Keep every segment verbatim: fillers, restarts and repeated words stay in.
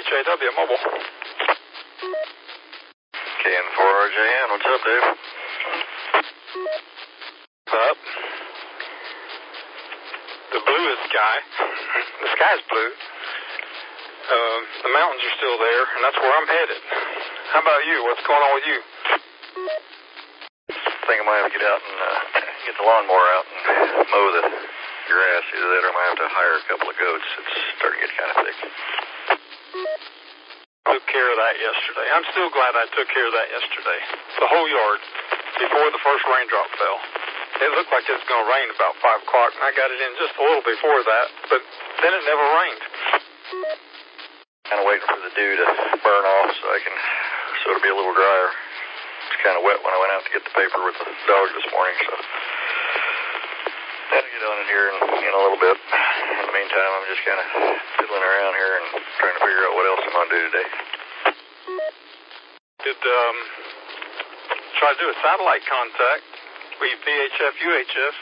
H A W Mobile. K N four R J N, what's up, Dave? Up. The blue is sky. The sky's blue. Um, the mountains are still there, and that's where I'm headed. How about you? What's going on with you? I think I might have to get out and uh, get the lawnmower out and mow the grass. Either that or I might have to hire a couple of goats. It's starting to get kind of thick. Took care of that yesterday. I'm still glad I took care of that yesterday. The whole yard, before the first raindrop fell. It looked like it was going to rain about five o'clock, and I got it in just a little before that, but then it never rained. Kind of waiting for the dew to burn off so I can, so it'll be a little drier. It's kind of wet when I went out to get the paper with the dog this morning, so gotta get on it here in, in a little bit. In the meantime, I'm just kind of fiddling around here and trying to figure out what else I'm going to do today. Did, um, try to do a satellite contact. We V H F, U H F.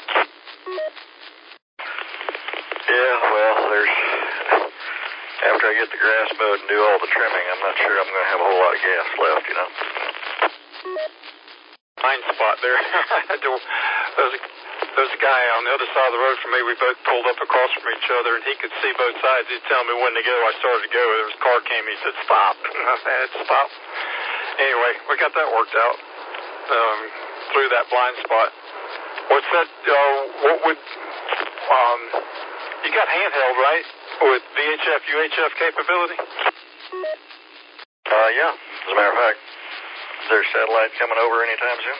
Yeah, well, there's, after I get the grass mowed and do all the trimming, I'm not sure I'm going to have a whole lot of gas left, you know. Blind spot there. there's, a, there's a guy on the other side of the road from me. We both pulled up across from each other, and he could see both sides. He'd tell me when to go. I started to go. There was a car came. He said, stop. I said, stop. Anyway, we got that worked out. Um, through that blind spot. What's that, uh, what would, um, you got handheld, right, with V H F, U H F capability? Uh, yeah, as a matter of fact. Is there a satellite coming over anytime soon?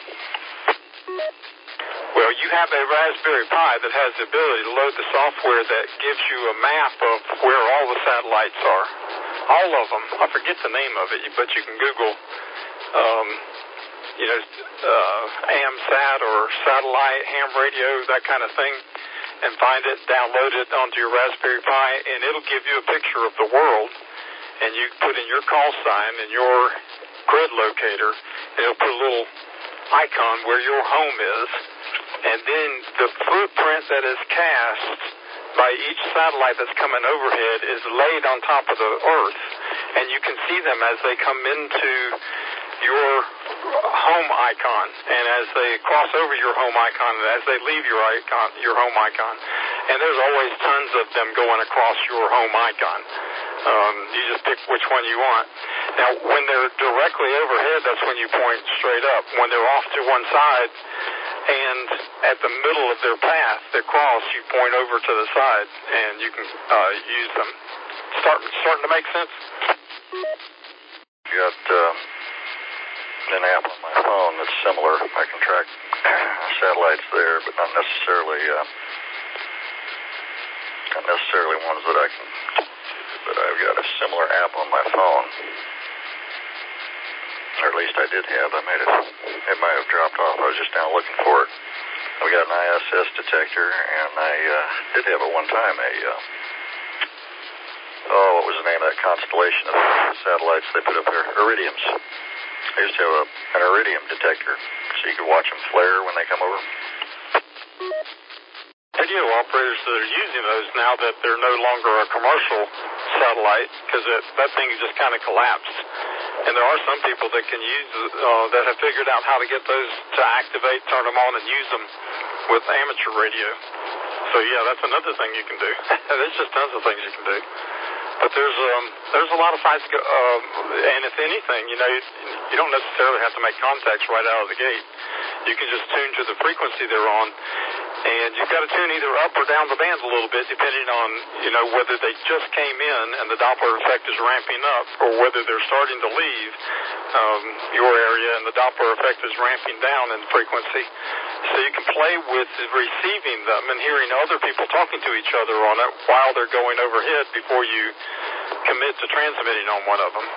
Well, you have a Raspberry Pi that has the ability to load the software that gives you a map of where all the satellites are. All of them. I forget the name of it, but you can Google, um, you know, uh, AMSAT or satellite, ham radio, that kind of thing, and find it, download it onto your Raspberry Pi, and it'll give you a picture of the world, and you put in your call sign and your grid locator, and it'll put a little icon where your home is, and then the footprint that is cast by each satellite that's coming overhead is laid on top of the Earth, and you can see them as they come into your home icon, and as they cross over your home icon, and as they leave your icon, your home icon, and there's always tons of them going across your home icon. Um, you just pick which one you want. Now, when they're directly overhead, that's when you point straight up. When they're off to one side, and at the middle of their path, they cross, you point over to the side, and you can uh, use them. Start, starting to make sense? You got, uh... an app on my phone that's similar. I can track satellites there, but not necessarily uh, not necessarily ones that I can. But I've got a similar app on my phone, or at least I did have. I made it. It might have dropped off. I was just now looking for it. I've got an I S S detector, and I uh, did have at one time a. Uh, oh, what was the name of that constellation of satellites they put up there? Iridiums. I used to have a, an iridium detector, so you could watch them flare when they come over. Radio operators that are using those now that they're no longer a commercial satellite, because that thing just kind of collapsed. And there are some people that can use, uh, that have figured out how to get those to activate, turn them on, and use them with amateur radio. So yeah, that's another thing you can do. There's just tons of things you can do. But there's um there's a lot of sites, go, uh, and if anything, you know, you, you don't necessarily have to make contacts right out of the gate. You can just tune to the frequency they're on, and you've got to tune either up or down the bands a little bit, depending on, you know, whether they just came in and the Doppler effect is ramping up, or whether they're starting to leave um, your area and the Doppler effect is ramping down in frequency. So you can play with receiving them and hearing other people talking to each other on it while they're going overhead before you commit to transmitting on one of them.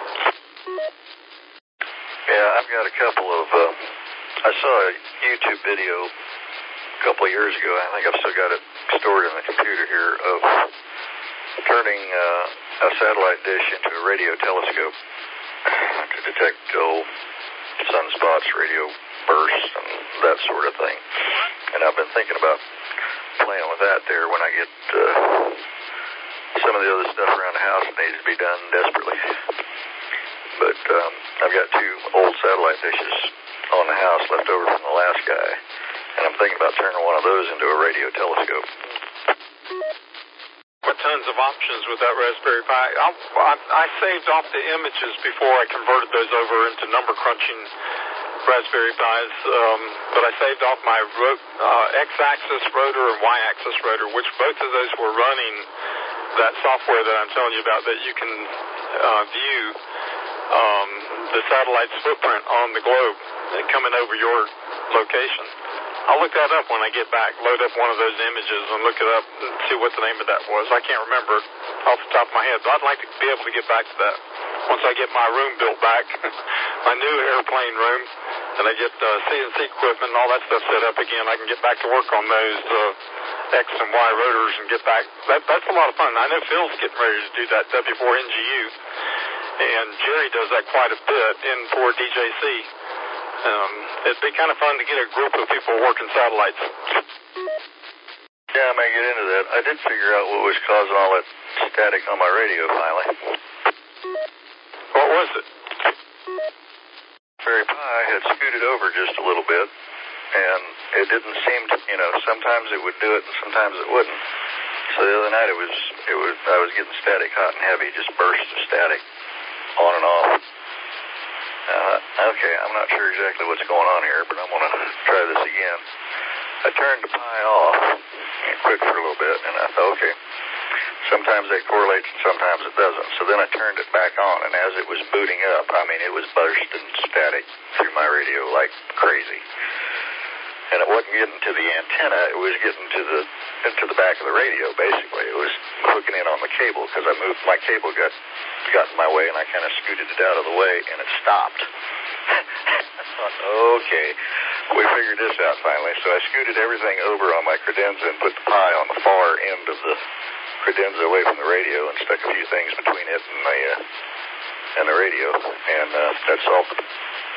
Yeah, I've got a couple of, uh, I saw a YouTube video a couple of years ago, I think I've still got it stored in the computer here, of turning uh, a satellite dish into a radio telescope to detect oh, sunspots, radio bursts, and that sort of thing. And I've been thinking about playing with that there when I get uh, some of the other stuff around the house needs to be done desperately. But um, I've got two old satellite dishes on the house left over from the last guy, and I'm thinking about turning one of those into a radio telescope. With tons of options with that Raspberry Pi. I, I, I saved off the images before I converted those over into number crunching Raspberry Pis, um, but I saved off my ro- uh, X-axis rotor and Y-axis rotor, which both of those were running that software that I'm telling you about that you can uh, view um, the satellite's footprint on the globe coming over your location. I'll look that up when I get back, load up one of those images and look it up and see what the name of that was. I can't remember off the top of my head, but I'd like to be able to get back to that once I get my room built back, my new airplane room, and I get uh, C N C equipment and all that stuff set up again. I can get back to work on those uh, X and Y rotors and get back. That, that's a lot of fun. I know Phil's getting ready to do that W four N G U, and Jerry does that quite a bit in four D J C. Um, it'd be kind of fun to get a group of people working satellites. Yeah, I may get into that. I did figure out what was causing all that static on my radio finally. What was it? Raspberry Pi had scooted over just a little bit, and it didn't seem to, you know, sometimes it would do it and sometimes it wouldn't. So the other night it was, it was, I was getting static hot and heavy, just bursts of static on and off. Uh, okay, I'm not sure exactly what's going on here, but I'm going to try this again. I turned the Pi off and quit for a little bit, and I thought, okay, sometimes that correlates and sometimes it doesn't. So then I turned it back on, and as it was booting up, I mean, it was bursting static through my radio like crazy. And it wasn't getting to the antenna, it was getting to the into the back of the radio, basically. It was hooking in on the cable, because I moved, my cable got, got in my way, and I kind of scooted it out of the way, and it stopped. I thought, okay, we figured this out finally. So I scooted everything over on my credenza and put the Pi on the far end of the credenza away from the radio and stuck a few things between it and the, uh, and the radio, and uh, that solved it.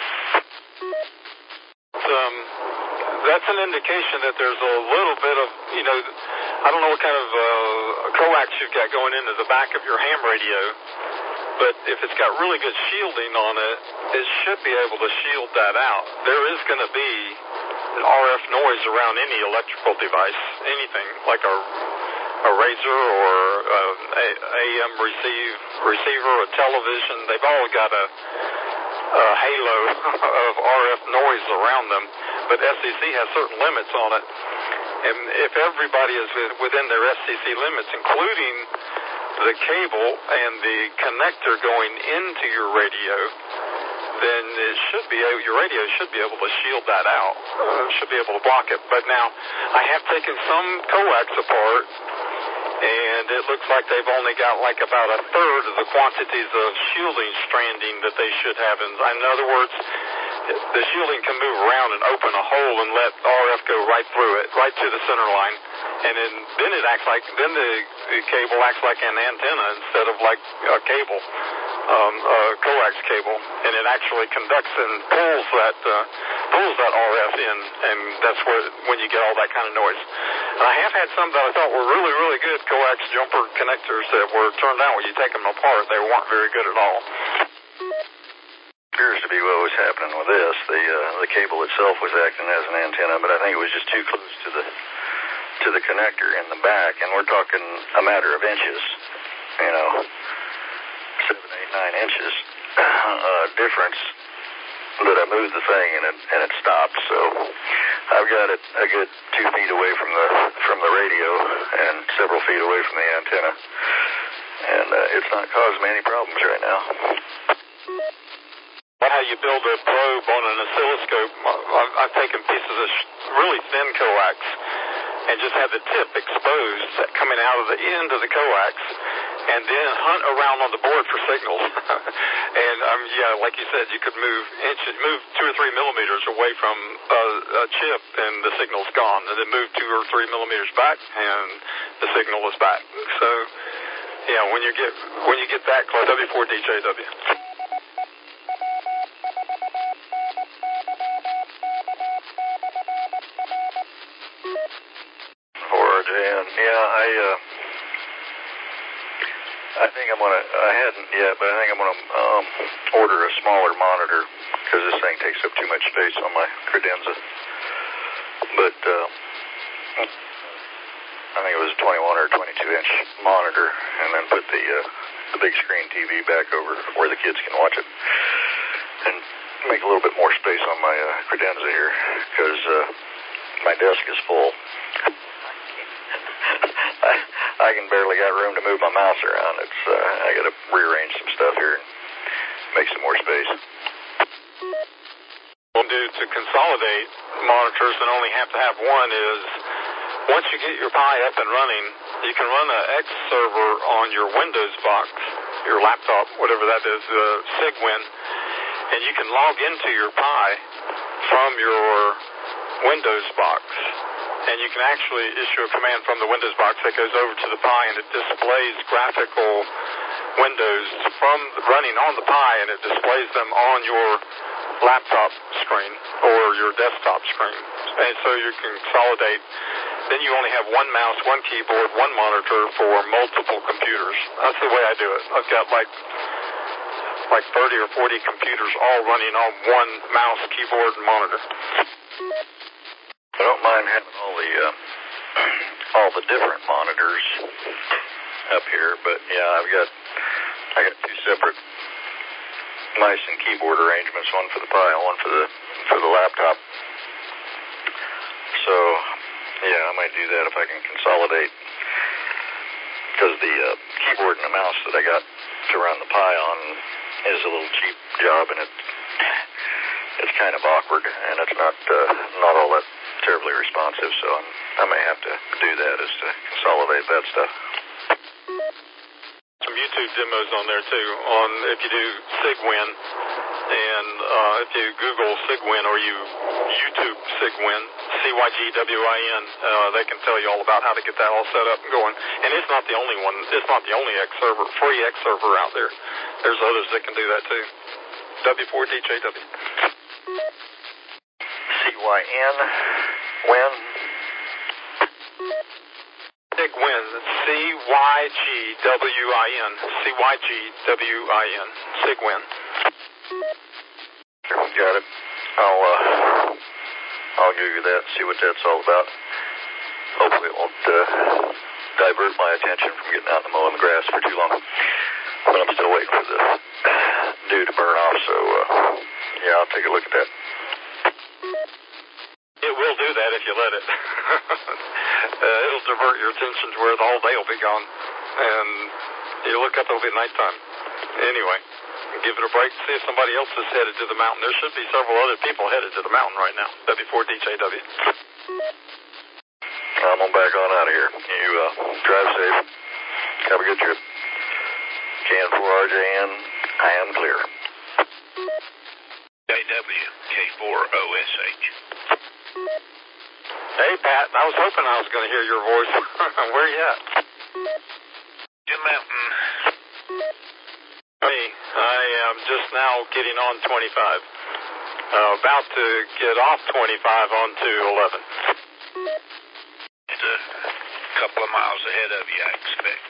Um, that's an indication that there's a little bit of, you know, I don't know what kind of uh, coax you've got going into the back of your ham radio, but if it's got really good shielding on it, it should be able to shield that out. There is going to be R F noise around any electrical device, anything like a a razor or um, a A M receive, receiver, a television. They've all got a, a halo of R F noise around them, but S C C has certain limits on it. And if everybody is within their S C C limits, including the cable and the connector going into your radio, then it should be able, your radio should be able to shield that out, uh, should be able to block it. But now, I have taken some coax apart, and it looks like they've only got like about a third of the quantities of shielding stranding that they should have. In, in other words, the shielding can move around and open a hole and let R F go right through it, right to the center line. And then, then it acts like, then the, the cable acts like an antenna instead of like a cable, um, a coax cable. And it actually conducts and pulls that, uh, pulls that R F in, and that's where, when you get all that kind of noise. And I have had some that I thought were really, really good coax jumper connectors that were turned out when you take them apart. They weren't very good at all. Appears to be what was happening with this. The uh, the cable itself was acting as an antenna, but I think it was just too close to the to the connector in the back, and we're talking a matter of inches, you know, seven, eight, nine inches uh, difference. That I moved the thing and it and it stopped. So I've got it a good two feet away from the from the radio and several feet away from the antenna, and uh, it's not causing me any problems right now. How you build a probe on an oscilloscope, I've, I've taken pieces of really thin coax and just had the tip exposed coming out of the end of the coax, and then hunt around on the board for signals. And um, yeah, like you said, you could move inches, move two or three millimeters away from a, a chip, and the signal's gone. And then move two or three millimeters back, and the signal is back. So yeah, when you get when you get that close, W four D J W. And yeah, I uh, I think I'm gonna. I hadn't yet, but I think I'm gonna um, order a smaller monitor because this thing takes up too much space on my credenza. But uh, I think it was a twenty-one or twenty-two inch monitor, and then put the uh, the big screen T V back over where the kids can watch it, and make a little bit more space on my uh, credenza here because uh, my desk is full. I, I can barely got room to move my mouse around. It's uh, I got to rearrange some stuff here and make some more space. What we'll do to consolidate monitors and only have to have one is once you get your Pi up and running, you can run an X server on your Windows box, your laptop, whatever that is, uh, Cygwin, and you can log into your Pi from your Windows box. And you can actually issue a command from the Windows box that goes over to the Pi, and it displays graphical windows from running on the Pi, and it displays them on your laptop screen or your desktop screen. And so you can consolidate. Then you only have one mouse, one keyboard, one monitor for multiple computers. That's the way I do it. I've got like like thirty or forty computers all running on one mouse, keyboard, and monitor. I don't mind having all the uh, all the different monitors up here, but yeah, I've got I got two separate mice and keyboard arrangements, one for the Pi and one for the for the laptop. So yeah, I might do that if I can consolidate, because the uh, keyboard and the mouse that I got to run the Pi on is a little cheap job, and it it's kind of awkward, and it's not uh, not all that terribly responsive, so I'm, I may have to do that, is to consolidate that stuff. Some YouTube demos on there too, on if you do Cygwin, and uh, if you Google Cygwin or you YouTube Cygwin, C Y G W I N, uh, they can tell you all about how to get that all set up and going. And it's not the only one, it's not the only X server, free X server out there. There's others that can do that too. W four D J W. C Y N, when? Cygwin, C Y G W I N, C Y G W I N, Cygwin. Got it. I'll, uh, I'll Google that, see what that's all about. Hopefully it won't uh, divert my attention from getting out and mowing the grass for too long. But I'm still waiting for the dew to burn off, so uh, yeah, I'll take a look at that. It will do that if you let it. uh, it'll divert your attention to where the whole day will be gone. And you look up, it'll be nighttime. Anyway, give it a break, see if somebody else is headed to the mountain. There should be several other people headed to the mountain right now. W four D J W. I'm on back on out of here. You uh, drive safe. Have a good trip. K N four R J N, I am clear. J W, K four O S H. Hey, Pat, I was hoping I was going to hear your voice. Where are you at? The mountain. Me, I am just now getting on twenty-five. Uh, about to get off twenty-five onto eleven. It's a couple of miles ahead of you, I expect.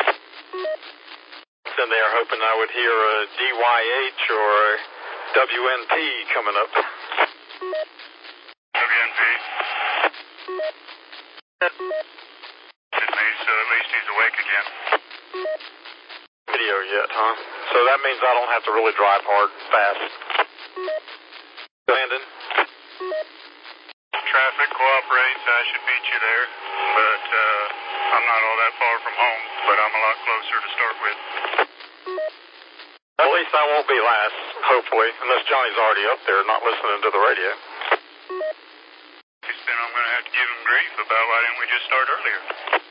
Then they are hoping I would hear a D Y H or a W N P coming up. W N P. It's me, so at least he's awake again. Video yet, huh? So that means I don't have to really drive hard, fast. Landon? Traffic cooperates, I should meet you there. But uh, I'm not all that far from home, but I'm a lot closer to start with. At least I won't be last, hopefully, unless Johnny's already up there not listening to the radio. Then I'm going to have to give him grief about why didn't we just start earlier?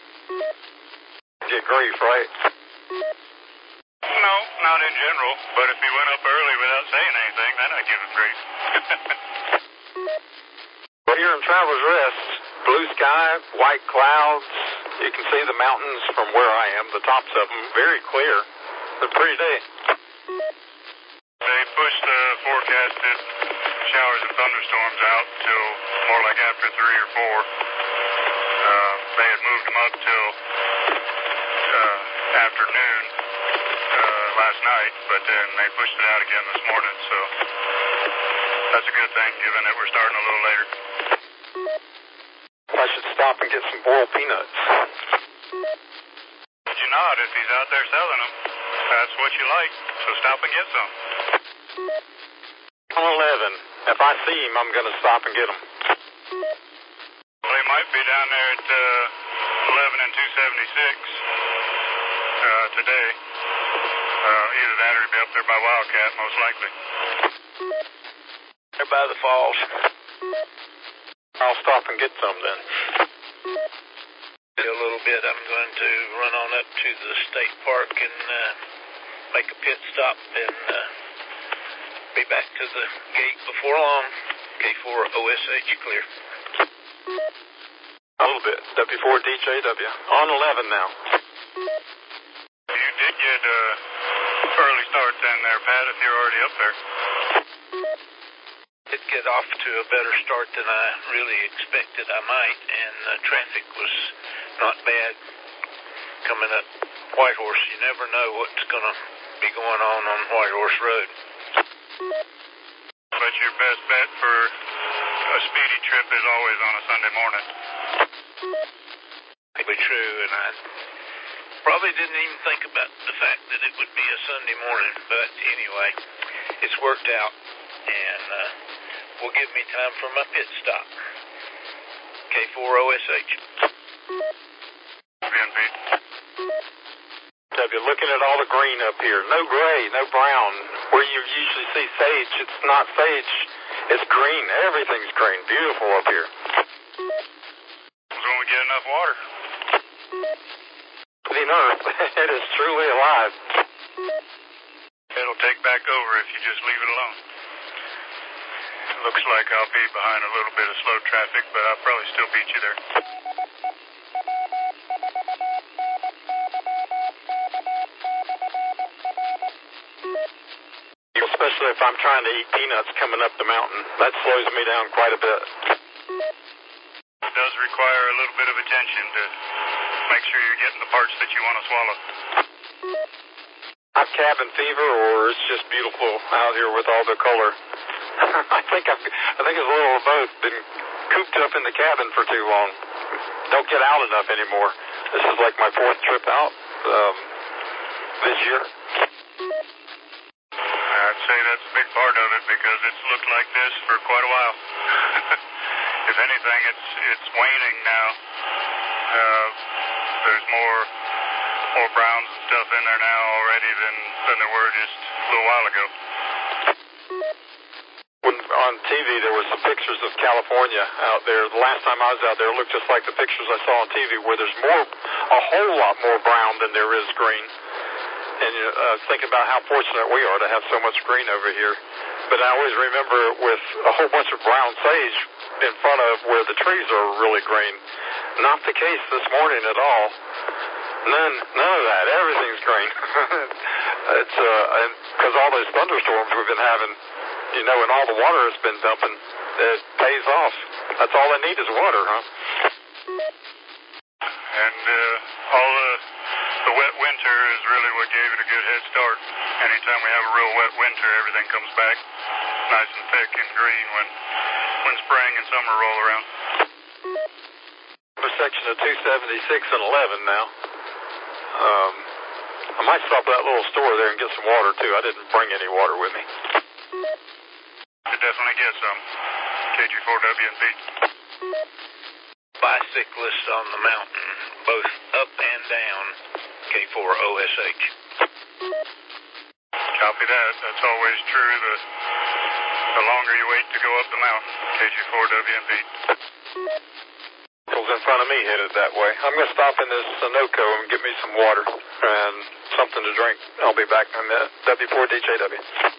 Get grief, right? No, not in general. But if he went up early without saying anything, then I'd give him grief. Well, here in Travelers Rest, blue sky, white clouds. You can see the mountains from where I am, the tops of them, very clear. It's a pretty day. They pushed the forecasted showers and thunderstorms out till more like after three or four. Uh, they had moved them up till uh, afternoon. last night, but then they pushed it out again this morning, so that's a good thing, given that we're starting a little later. I should stop and get some boiled peanuts. Would you not? If he's out there selling them, that's what you like, so stop and get some. On eleven. If I see him, I'm going to stop and get him. Well, he might be down there at uh, eleven and two seventy-six uh, today. Uh, either that or he'll be up there by Wildcat, most likely. They're by the falls. I'll stop and get some then. In a little bit, I'm going to run on up to the state park and uh, make a pit stop and uh, be back to the gate before long. K four O S H clear. A little bit. W four D J W. On eleven now. You did get a early start then there, Pat, if you're already up there. Did get off to a better start than I really expected I might, and uh, traffic was not bad coming up Whitehorse. You never know what's going to be going on on Whitehorse Road. But your best bet for a speedy trip is always on a Sunday morning. That'd be true, and I probably didn't even think about the fact that it would be a Sunday morning, but anyway, it's worked out, and uh, will give me time for my pit stop. K four O S H. W N P. W, looking at all the green up here. No gray, no brown. Where you usually see sage, it's not sage. It's green. Everything's green. Beautiful up here. As long as we get enough water. The earth, it is truly alive. It'll take back over if you just leave it alone. It looks like I'll be behind a little bit of slow traffic, but I'll probably still beat you there. Especially if I'm trying to eat peanuts coming up the mountain. That slows me down quite a bit. It does require a little bit of attention to make sure you're getting the parts that you want to swallow. I've cabin fever, or it's just beautiful out here with all the color. I think I've, I think it's a little of both. Been cooped up in the cabin for too long. Don't get out enough anymore. This is like my fourth trip out um, this year. I'd say that's a big part of it because it's looked like this for quite a while. If anything, it's it's waning now. Uh, there's more more browns and stuff in there now already than, than there were just a little while ago. When on T V there was some pictures of California out there. The last time I was out there, it looked just like the pictures I saw on T V, where there's more, a whole lot more brown than there is green. And you know, I was thinking about how fortunate we are to have so much green over here. But I always remember with a whole bunch of brown sage in front of where the trees are really green. Not the case this morning at all. None, none of that. Everything's green. It's uh, and because all those thunderstorms we've been having, you know, and all the water has been dumping, it pays off. That's all they need is water, huh? And uh, all the the wet winter is really what gave it a good head start. Anytime we have a real wet winter, everything comes back nice and thick and green when when spring and summer roll around. Intersection of two seventy-six and eleven now. Um, I might stop at that little store there and get some water too. I didn't bring any water with me. Could definitely get some. K G four W N P. Bicyclists on the mountain, both up and down. K four O S H. Copy that. That's always true. The the longer you wait to go up the mountain. K G four W N P. Vehicles in front of me headed that way. I'm going to stop in this Sunoco and get me some water and something to drink. I'll be back in a minute. W four D J W.